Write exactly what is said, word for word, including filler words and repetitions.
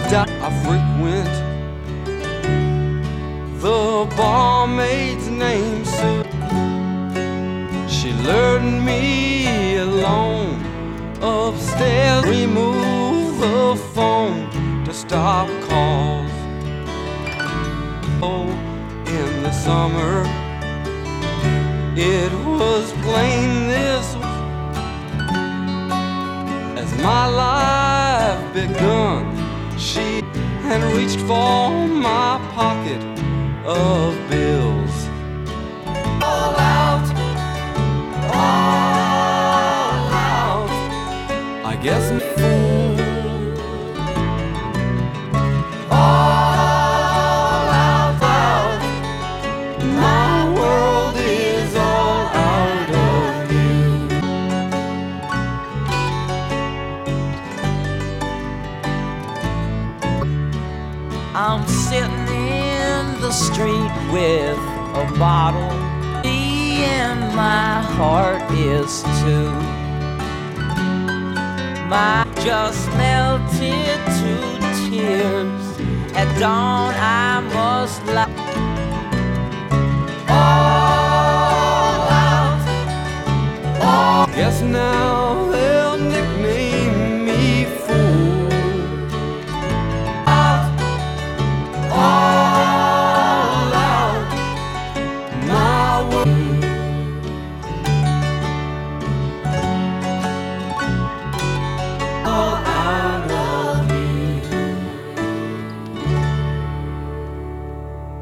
I frequent the barmaid's name, Sue. She lured me along upstairs, remove the phone to stop calls. Oh, in the summer, it was plain this was as my life begun. She had reached for my pocket of bills. All out, all out, I guess me fool. All out, out, my world is all out of you. I'm sitting in the street with a bottle, and my heart is too. My just melted to tears. At dawn I must lie. All out, all. Guess now